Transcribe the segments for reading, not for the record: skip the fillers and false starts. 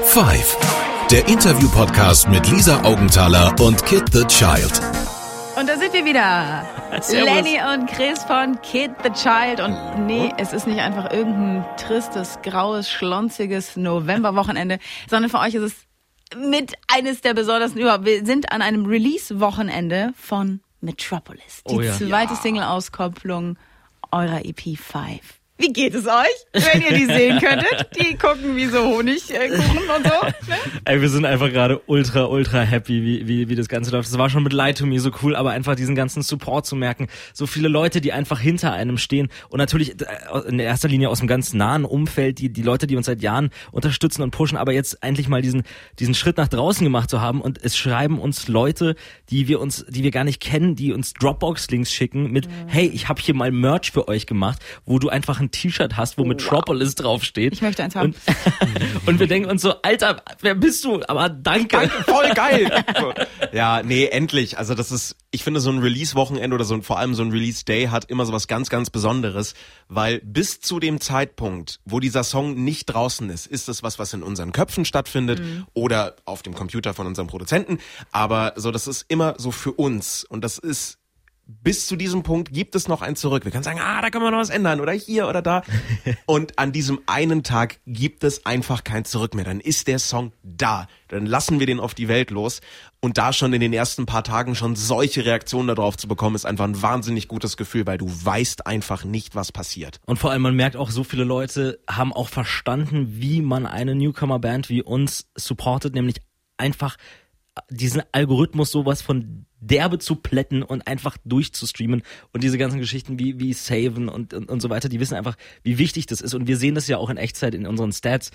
Five, der Interview-Podcast mit Lisa Augenthaler und Kid the Child. Und da sind wir wieder. Lenny und Chris von Kid the Child. Und nee, es ist nicht einfach irgendein tristes, graues, schlonziges Novemberwochenende, sondern für euch ist es mit eines der besondersten überhaupt. Wir sind an einem Release-Wochenende von Metropolis. Die zweite Single-Auskopplung eurer EP 5. Wie geht es euch, wenn ihr die sehen könntet? Die gucken wie so Honigkuchen und so. Ne? Ey, wir sind einfach gerade ultra happy, wie das Ganze läuft. Es war schon mit Lie to Me so cool, aber einfach diesen ganzen Support zu merken. So viele Leute, die einfach hinter einem stehen. Und natürlich in erster Linie aus dem ganz nahen Umfeld, die Leute, die uns seit Jahren unterstützen und pushen, aber jetzt endlich mal diesen Schritt nach draußen gemacht zu haben. Und es schreiben uns Leute, die wir gar nicht kennen, die uns Dropbox-Links schicken mit, hey, ich habe hier mal Merch für euch gemacht, wo du einfach ein T-Shirt hast, wo Metropolis draufsteht. Ich möchte eins haben. Und wir denken uns so, Alter, wer bist du? Aber danke, voll geil. Ja, nee, endlich. Also das ist, ich finde, so ein Release-Wochenende oder vor allem so ein Release-Day hat immer so was ganz, ganz Besonderes, weil bis zu dem Zeitpunkt, wo dieser Song nicht draußen ist es was in unseren Köpfen stattfindet oder auf dem Computer von unserem Produzenten. Aber so, das ist immer so für uns und das ist bis zu diesem Punkt gibt es noch ein Zurück. Wir können sagen, da können wir noch was ändern oder hier oder da. Und an diesem einen Tag gibt es einfach kein Zurück mehr. Dann ist der Song da. Dann lassen wir den auf die Welt los. Und da schon in den ersten paar Tagen schon solche Reaktionen darauf zu bekommen, ist einfach ein wahnsinnig gutes Gefühl, weil du weißt einfach nicht, was passiert. Und vor allem, man merkt auch, so viele Leute haben auch verstanden, wie man eine Newcomer-Band wie uns supportet, nämlich einfach diesen Algorithmus sowas von derbe zu plätten und einfach durchzustreamen und diese ganzen Geschichten wie Saven und so weiter, die wissen einfach, wie wichtig das ist und wir sehen das ja auch in Echtzeit in unseren Stats,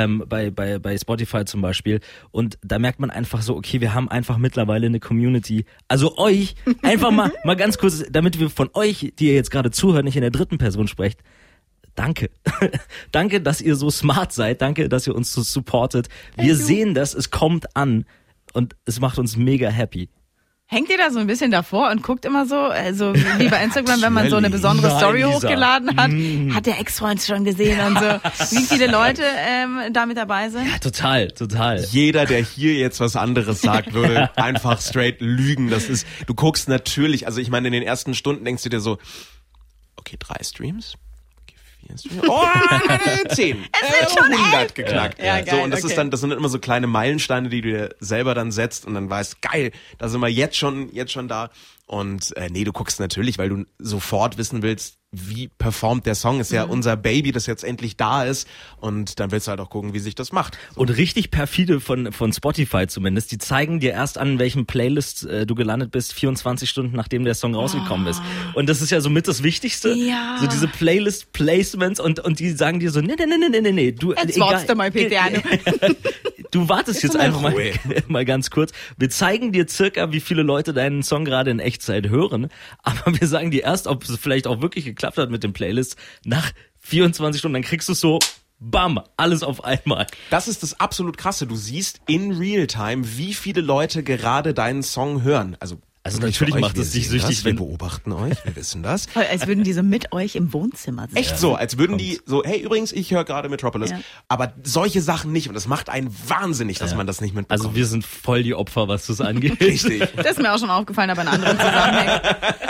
bei Spotify zum Beispiel und da merkt man einfach so, okay, wir haben einfach mittlerweile eine Community, also euch, einfach mal ganz kurz, damit wir von euch, die ihr jetzt gerade zuhört, nicht in der dritten Person sprecht, danke. Danke, dass ihr so smart seid, danke, dass ihr uns so supportet, wir sehen das, es kommt an und es macht uns mega happy. Hängt ihr da so ein bisschen davor und guckt immer so, also wie bei Instagram, wenn man so eine besondere Story hochgeladen hat, hat der Ex-Freund schon gesehen und so. Wie viele Leute da mit dabei sind? Ja, total. Jeder, der hier jetzt was anderes sagt, würde einfach straight lügen. Du guckst natürlich, also ich meine, in den ersten Stunden denkst du dir so, okay, 3 Streams? 10. Es sind schon 100 geknackt. Ja, geil, so, und das sind immer so kleine Meilensteine, die du dir selber dann setzt und dann weißt, geil, da sind wir jetzt schon da. Und du guckst natürlich, weil du sofort wissen willst, wie performt der Song. Ist ja unser Baby, das jetzt endlich da ist. Und dann willst du halt auch gucken, wie sich das macht. So. Und richtig perfide von Spotify zumindest, die zeigen dir erst an, in welchem Playlist du gelandet bist, 24 Stunden nachdem der Song rausgekommen ist. Und das ist ja somit das Wichtigste. Ja. So diese Playlist-Placements und die sagen dir so, nee. Du, jetzt wartest du mal, Peter. Du wartest jetzt einfach mal ganz kurz. Wir zeigen dir circa, wie viele Leute deinen Song gerade in Echtzeit hören. Aber wir sagen dir erst, ob es vielleicht auch wirklich geklappt hat mit den Playlists nach 24 Stunden. Dann kriegst du so, bam, alles auf einmal. Das ist das absolut Krasse. Du siehst in Realtime, wie viele Leute gerade deinen Song hören. Also natürlich macht es dich süchtig, wir beobachten euch, wir wissen das. Voll, als würden die so mit euch im Wohnzimmer sitzen. Echt so, als würden die so, hey, übrigens, ich höre gerade Metropolis. Ja. Aber solche Sachen nicht und das macht einen wahnsinnig, dass man das nicht mitbekommt. Also wir sind voll die Opfer, was das angeht. Richtig. Das ist mir auch schon aufgefallen, aber in anderen Zusammenhängen.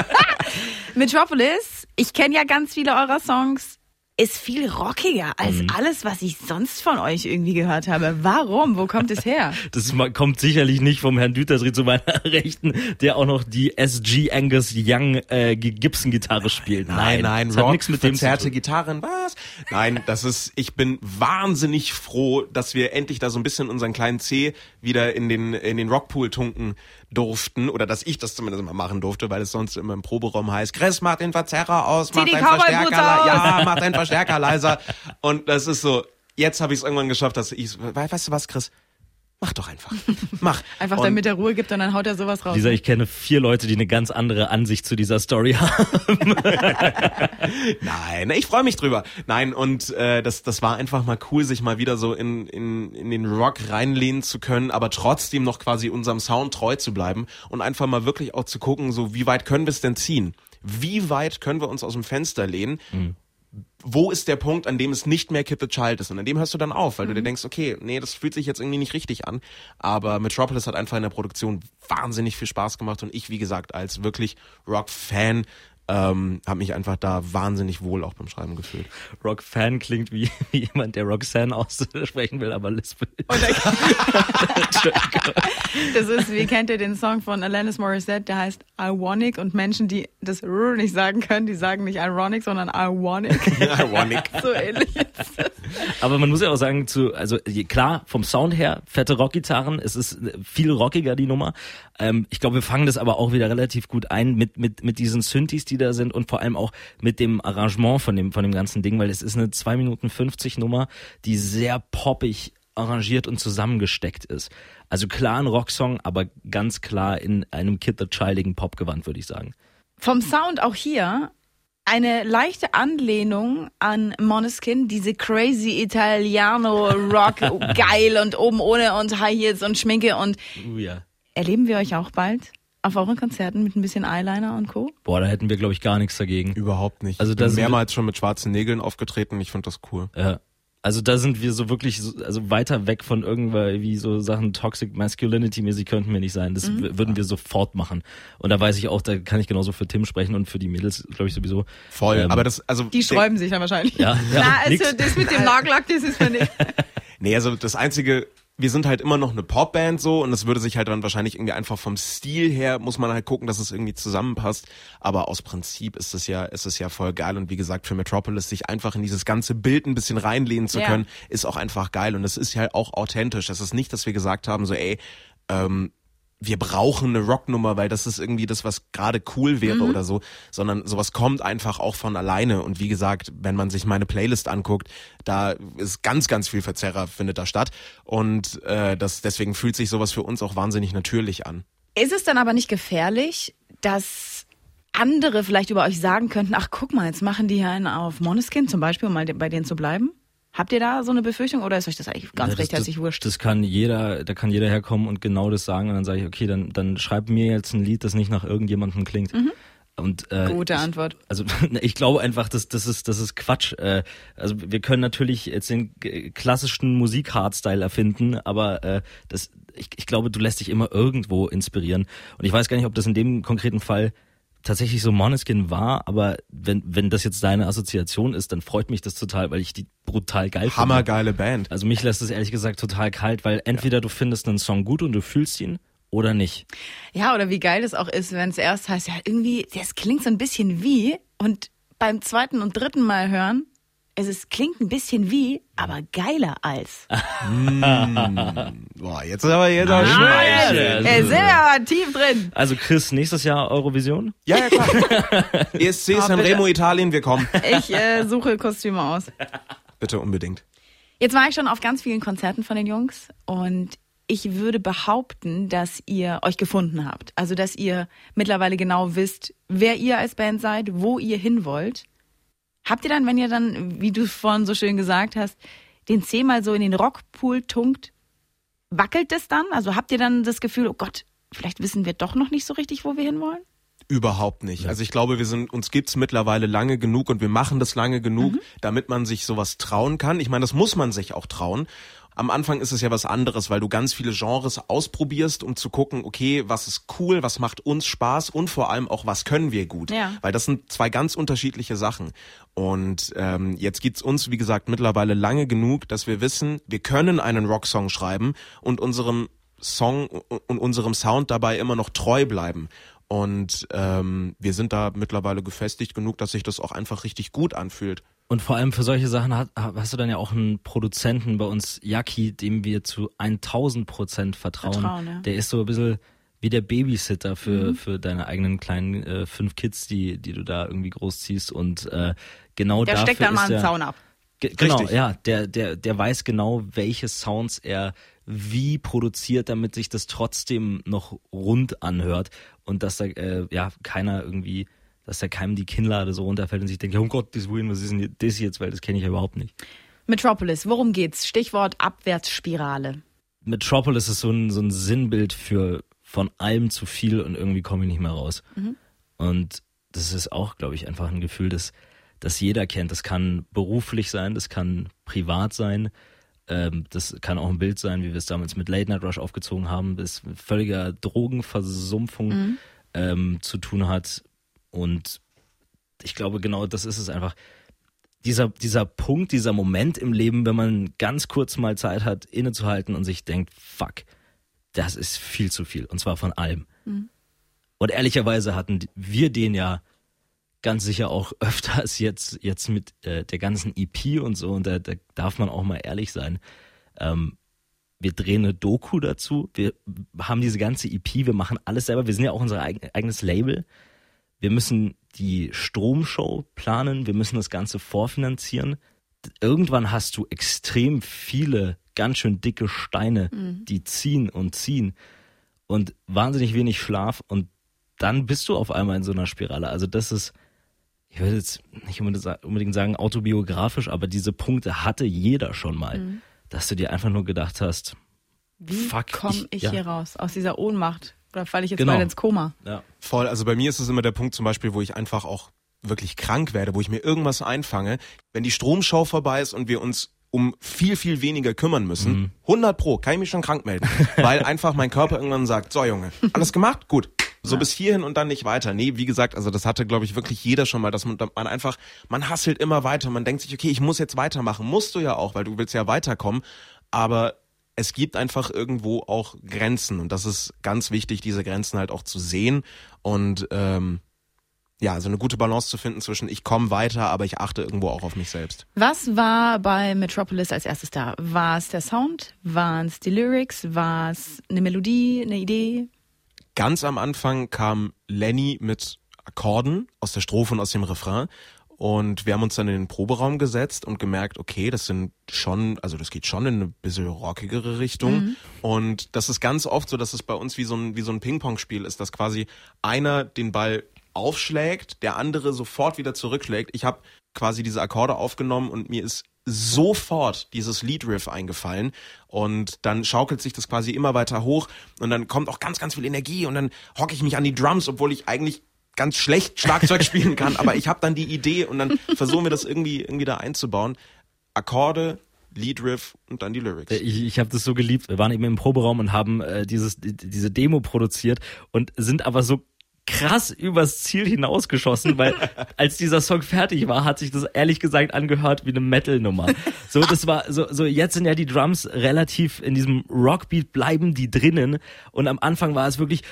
Metropolis, ich kenne ja ganz viele eurer Songs, ist viel rockiger als alles, was ich sonst von euch irgendwie gehört habe. Warum? Wo kommt es her? Das kommt sicherlich nicht vom Herrn Dütersried zu meiner Rechten, der auch noch die SG Angus Young Gibson-Gitarre spielt. Nein, Rock, nichts mit verzerrte Gitarren, was? Nein, ich bin wahnsinnig froh, dass wir endlich da so ein bisschen unseren kleinen C wieder in den Rockpool tunken durften, oder dass ich das zumindest mal machen durfte, weil es sonst immer im Proberaum heißt, Chris, mach den Verzerrer aus, mach deinen Verstärker leiser. Und das ist so, jetzt habe ich es irgendwann geschafft, dass weißt du was, Chris? Mach doch einfach. Mach. Einfach damit er Ruhe gibt und dann haut er sowas raus. Lisa, ich kenne 4 Leute, die eine ganz andere Ansicht zu dieser Story haben. Nein, ich freue mich drüber. Nein, und das war einfach mal cool, sich mal wieder so in den Rock reinlehnen zu können, aber trotzdem noch quasi unserem Sound treu zu bleiben und einfach mal wirklich auch zu gucken, so wie weit können wir es denn ziehen? Wie weit können wir uns aus dem Fenster lehnen? wo ist der Punkt, an dem es nicht mehr Kid the Child ist? Und an dem hörst du dann auf, weil du dir denkst, okay, nee, das fühlt sich jetzt irgendwie nicht richtig an. Aber Metropolis hat einfach in der Produktion wahnsinnig viel Spaß gemacht und ich, wie gesagt, als wirklich Rock-Fan habe mich einfach da wahnsinnig wohl auch beim Schreiben gefühlt. Rock-Fan klingt wie jemand, der Roxanne aussprechen will, aber lispelt. Das ist, wie kennt ihr den Song von Alanis Morissette, der heißt Ironic, und Menschen, die das R nicht sagen können, die sagen nicht Ironic, sondern Ironic. Ironic. So ähnlich ist das. Aber man muss ja auch sagen, klar, vom Sound her, fette Rockgitarren, es ist viel rockiger, die Nummer. Ich glaube, wir fangen das aber auch wieder relativ gut ein mit diesen Synthes, die da sind, und vor allem auch mit dem Arrangement von dem ganzen Ding, weil es ist eine 2 Minuten 50 Nummer, die sehr poppig arrangiert und zusammengesteckt ist. Also klar ein Rocksong, aber ganz klar in einem Kid the Childigen Popgewand, würde ich sagen. Vom Sound auch hier eine leichte Anlehnung an Måneskin, diese crazy Italiano-Rock, geil und oben ohne und High Heels und Schminke und Ja. Erleben wir euch auch bald auf euren Konzerten mit ein bisschen Eyeliner und Co.? Boah, da hätten wir, glaube ich, gar nichts dagegen. Überhaupt nicht. Also Ich da bin sind mehrmals schon mit schwarzen Nägeln aufgetreten. Ich finde das cool. Ja. Also da sind wir so wirklich, also weiter weg von irgendwie so Sachen Toxic Masculinity mäßig könnten wir nicht sein. Das würden wir sofort machen. Und da weiß ich auch, da kann ich genauso für Tim sprechen und für die Mädels, glaube ich, sowieso. Voll. Aber das, also Die sträuben sich dann wahrscheinlich. Ja, Na, also nix. das mit dem Nagellack, das ist mir nicht. nee, also das Einzige, wir sind halt immer noch eine Popband so und es würde sich halt dann wahrscheinlich irgendwie einfach vom Stil her, muss man halt gucken, dass es irgendwie zusammenpasst. Aber aus Prinzip ist es ja voll geil und wie gesagt, für Metropolis sich einfach in dieses ganze Bild ein bisschen reinlehnen zu können, ist auch einfach geil und es ist ja auch authentisch. Es ist nicht, dass wir gesagt haben so, wir brauchen eine Rocknummer, weil das ist irgendwie das, was gerade cool wäre oder so, sondern sowas kommt einfach auch von alleine. Und wie gesagt, wenn man sich meine Playlist anguckt, da ist ganz, ganz viel Verzerrer findet da statt. Und deswegen fühlt sich sowas für uns auch wahnsinnig natürlich an. Ist es dann aber nicht gefährlich, dass andere vielleicht über euch sagen könnten, ach guck mal, jetzt machen die hier einen auf Måneskin zum Beispiel, um mal bei denen zu bleiben? Habt ihr da so eine Befürchtung oder ist euch das eigentlich ganz recht herzlich wurscht? Da kann jeder herkommen und genau das sagen und dann sage ich, okay, dann schreib mir jetzt ein Lied, das nicht nach irgendjemandem klingt. Und, Gute Antwort. Ich glaube einfach, das ist Quatsch. Also wir können natürlich jetzt den klassischen Musik-Hardstyle erfinden, aber ich glaube, du lässt dich immer irgendwo inspirieren. Und ich weiß gar nicht, ob das in dem konkreten Fall tatsächlich so Måneskin war, aber wenn das jetzt deine Assoziation ist, dann freut mich das total, weil ich die brutal geil finde. Hammergeile Band. Also mich lässt es ehrlich gesagt total kalt, weil entweder du findest einen Song gut und du fühlst ihn oder nicht. Ja, oder wie geil es auch ist, wenn es erst heißt, ja irgendwie, das klingt so ein bisschen wie, und beim zweiten und dritten Mal hören, klingt ein bisschen wie, aber geiler als. Boah, jetzt aber Ja, Sind wir aber tief drin. Also Chris, nächstes Jahr Eurovision? Ja, klar. ESC, Sanremo, Italien, wir kommen. Ich suche Kostüme aus. Bitte unbedingt. Jetzt war ich schon auf ganz vielen Konzerten von den Jungs und ich würde behaupten, dass ihr euch gefunden habt. Also, dass ihr mittlerweile genau wisst, wer ihr als Band seid, wo ihr hin wollt. Habt ihr dann, wenn ihr dann, wie du vorhin so schön gesagt hast, den Zeh mal so in den Rockpool tunkt, wackelt es dann? Also habt ihr dann das Gefühl, oh Gott, vielleicht wissen wir doch noch nicht so richtig, wo wir hinwollen? Überhaupt nicht. Also ich glaube, uns gibt's mittlerweile lange genug und wir machen das lange genug, damit man sich sowas trauen kann. Ich meine, das muss man sich auch trauen. Am Anfang ist es ja was anderes, weil du ganz viele Genres ausprobierst, um zu gucken, okay, was ist cool, was macht uns Spaß und vor allem auch, was können wir gut. Ja. Weil das sind zwei ganz unterschiedliche Sachen. Und jetzt gibt's uns, wie gesagt, mittlerweile lange genug, dass wir wissen, wir können einen Rocksong schreiben und unserem Song und unserem Sound dabei immer noch treu bleiben. Und wir sind da mittlerweile gefestigt genug, dass sich das auch einfach richtig gut anfühlt. Und vor allem für solche Sachen hast du dann ja auch einen Produzenten bei uns, Yaki, dem wir zu 1000% vertrauen. Ja. Der ist so ein bisschen wie der Babysitter für deine eigenen kleinen 5 Kids, die du da irgendwie großziehst. Und genau Der dafür steckt dann ist mal einen der, Zaun ab. Genau, Richtig. ja, der weiß genau, welche Sounds er wie produziert, damit sich das trotzdem noch rund anhört und dass da keiner irgendwie, dass da keinem die Kinnlade so runterfällt und sich denkt, ja, um Gottes Willen, was ist denn das jetzt, weil das kenne ich ja überhaupt nicht. Metropolis, worum geht's? Stichwort Abwärtsspirale. Metropolis ist so ein Sinnbild für von allem zu viel und irgendwie komme ich nicht mehr raus. Und das ist auch, glaube ich, einfach ein Gefühl, das das jeder kennt. Das kann beruflich sein, das kann privat sein, das kann auch ein Bild sein, wie wir es damals mit Late Night Rush aufgezogen haben, das mit völliger Drogenversumpfung zu tun hat. Und ich glaube, genau das ist es einfach. Dieser Punkt, dieser Moment im Leben, wenn man ganz kurz mal Zeit hat, innezuhalten und sich denkt, fuck, das ist viel zu viel. Und zwar von allem. Und ehrlicherweise hatten wir den ja ganz sicher auch öfters jetzt mit der ganzen EP und so. Und da darf man auch mal ehrlich sein. Wir drehen eine Doku dazu. Wir haben diese ganze EP, wir machen alles selber. Wir sind ja auch unser eigenes Label. Wir müssen die Stromshow planen, wir müssen das Ganze vorfinanzieren. Irgendwann hast du extrem viele, ganz schön dicke Steine, die ziehen und wahnsinnig wenig Schlaf und dann bist du auf einmal in so einer Spirale. Also das ist, ich würde jetzt nicht unbedingt sagen autobiografisch, aber diese Punkte hatte jeder schon mal, dass du dir einfach nur gedacht hast, wie komme ich hier raus, aus dieser Ohnmacht? Oder falle ich jetzt mal ins Koma? Ja. Voll, also bei mir ist es immer der Punkt zum Beispiel, wo ich einfach auch wirklich krank werde, wo ich mir irgendwas einfange. Wenn die Stromschau vorbei ist und wir uns um viel, viel weniger kümmern müssen, 100% kann ich mich schon krank melden. Weil einfach mein Körper irgendwann sagt, so Junge, alles gemacht? Gut. So bis hierhin und dann nicht weiter. Nee, wie gesagt, also das hatte, glaube ich, wirklich jeder schon mal, dass man einfach, man hustelt immer weiter. Man denkt sich, okay, ich muss jetzt weitermachen. Musst du ja auch, weil du willst ja weiterkommen. Aber es gibt einfach irgendwo auch Grenzen und das ist ganz wichtig, diese Grenzen halt auch zu sehen und also eine gute Balance zu finden zwischen ich komme weiter, aber ich achte irgendwo auch auf mich selbst. Was war bei Metropolis als erstes da? War es der Sound? Waren es die Lyrics? War es eine Melodie, eine Idee? Ganz am Anfang kam Lenny mit Akkorden aus der Strophe und aus dem Refrain. Und wir haben uns dann in den Proberaum gesetzt und gemerkt, okay, das geht schon in eine bisschen rockigere Richtung. Und das ist ganz oft so, dass es bei uns wie so ein Ping-Pong-Spiel ist, dass quasi einer den Ball aufschlägt, der andere sofort wieder zurückschlägt. Ich habe quasi diese Akkorde aufgenommen und mir ist sofort dieses Lead-Riff eingefallen und dann schaukelt sich das quasi immer weiter hoch und dann kommt auch ganz, ganz viel Energie und dann hocke ich mich an die Drums, obwohl ich eigentlich ganz schlecht Schlagzeug spielen kann, aber ich habe dann die Idee und dann versuchen wir das irgendwie da einzubauen. Akkorde, Lead-Riff und dann die Lyrics. Ich habe das so geliebt. Wir waren eben im Proberaum und haben diese Demo produziert und sind aber so krass übers Ziel hinausgeschossen, weil als dieser Song fertig war, hat sich das ehrlich gesagt angehört wie eine Metal-Nummer. So, das war so jetzt sind ja die Drums relativ in diesem Rockbeat, bleiben die drinnen und am Anfang war es wirklich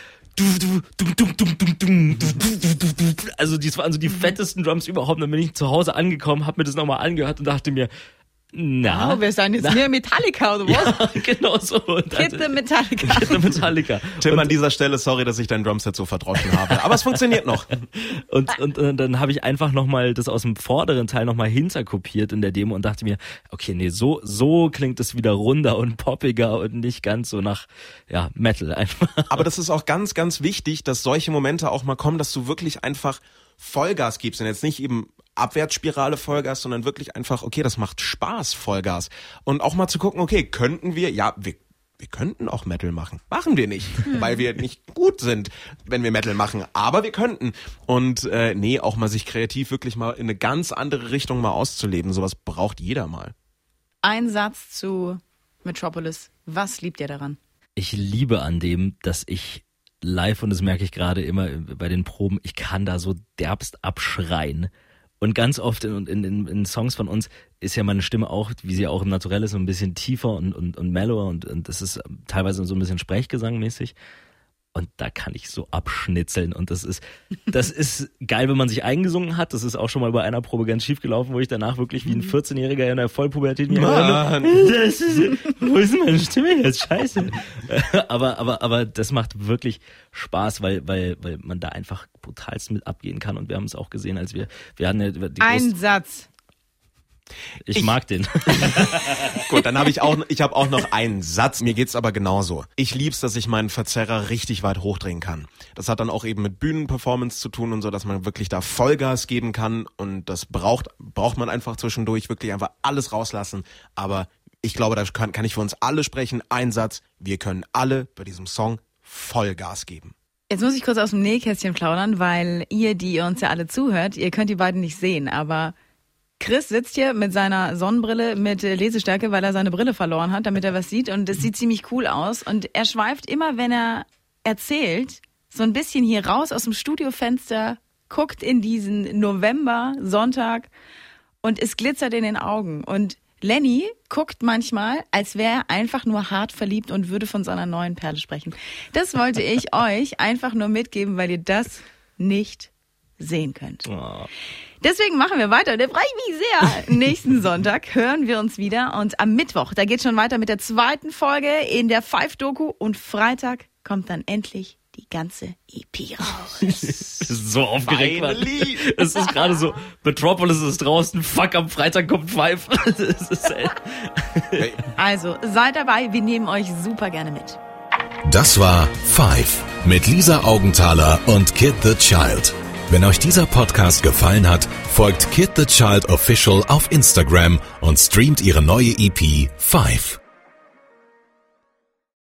also das waren so die fettesten Drums überhaupt. Dann bin ich zu Hause angekommen, hab mir das nochmal angehört und dachte mir, wir sind jetzt mehr Metallica oder was? Ja, genau so. Kid the Metallica. Tim, an dieser Stelle, sorry, dass ich dein Drumset so verdroschen habe. Aber es funktioniert noch. Und dann habe ich einfach nochmal das aus dem vorderen Teil nochmal hinterkopiert in der Demo und dachte mir, okay, nee, so klingt es wieder runder und poppiger und nicht ganz so nach Metal einfach. Aber das ist auch ganz, ganz wichtig, dass solche Momente auch mal kommen, dass du wirklich einfach Vollgas gibst und jetzt nicht eben Abwärtsspirale Vollgas, sondern wirklich einfach, okay, das macht Spaß, Vollgas. Und auch mal zu gucken, okay, könnten wir könnten auch Metal machen. Machen wir nicht, weil wir nicht gut sind, wenn wir Metal machen. Aber wir könnten. Und auch mal sich kreativ wirklich mal in eine ganz andere Richtung mal auszuleben. Sowas braucht jeder mal. Ein Satz zu Metropolis. Was liebt ihr daran? Ich liebe an dem, dass ich live, und das merke ich gerade immer bei den Proben, ich kann da so derbst abschreien. Und ganz oft in Songs von uns ist ja meine Stimme auch, wie sie auch im Naturell ist, so ein bisschen tiefer und mellower und das ist teilweise so ein bisschen Sprechgesangmäßig. Und da kann ich so abschnitzeln und das ist geil, wenn man sich eingesungen hat. Das ist auch schon mal bei einer Probe ganz schief gelaufen, wo ich danach wirklich wie ein 14-Jähriger in der Vollpubertät mir wo ist meine Stimme jetzt? Scheiße. aber das macht wirklich Spaß, weil man da einfach brutalst mit abgehen kann und wir haben es auch gesehen, als wir hatten ja ein Satz. Ich mag den. Gut, dann habe ich habe auch noch einen Satz. Mir geht's aber genauso. Ich lieb's, dass ich meinen Verzerrer richtig weit hochdrehen kann. Das hat dann auch eben mit Bühnenperformance zu tun und so, dass man wirklich da Vollgas geben kann und das braucht man einfach zwischendurch wirklich einfach alles rauslassen. Aber ich glaube, da kann ich für uns alle sprechen. Ein Satz: Wir können alle bei diesem Song Vollgas geben. Jetzt muss ich kurz aus dem Nähkästchen plaudern, weil die ihr uns ja alle zuhört, ihr könnt die beiden nicht sehen, aber Chris sitzt hier mit seiner Sonnenbrille mit Lesestärke, weil er seine Brille verloren hat, damit er was sieht, und es sieht ziemlich cool aus, und er schweift immer, wenn er erzählt, so ein bisschen hier raus aus dem Studiofenster, guckt in diesen November-Sonntag und es glitzert in den Augen, und Lenny guckt manchmal, als wäre er einfach nur hart verliebt und würde von seiner neuen Perle sprechen. Das wollte ich euch einfach nur mitgeben, weil ihr das nicht sehen könnt. Oh. Deswegen machen wir weiter. Da freue ich mich sehr. Nächsten Sonntag hören wir uns wieder, und am Mittwoch, da geht schon weiter mit der 2. Folge in der Five-Doku, und Freitag kommt dann endlich die ganze EP raus. Das ist so aufgeregt, Mann. Es ist gerade so, Metropolis ist draußen, fuck, am Freitag kommt Five. Also, seid dabei, wir nehmen euch super gerne mit. Das war Five mit Lisa Augenthaler und Kid the Child. Wenn euch dieser Podcast gefallen hat, folgt Kid the Child Official auf Instagram und streamt ihre neue EP Five.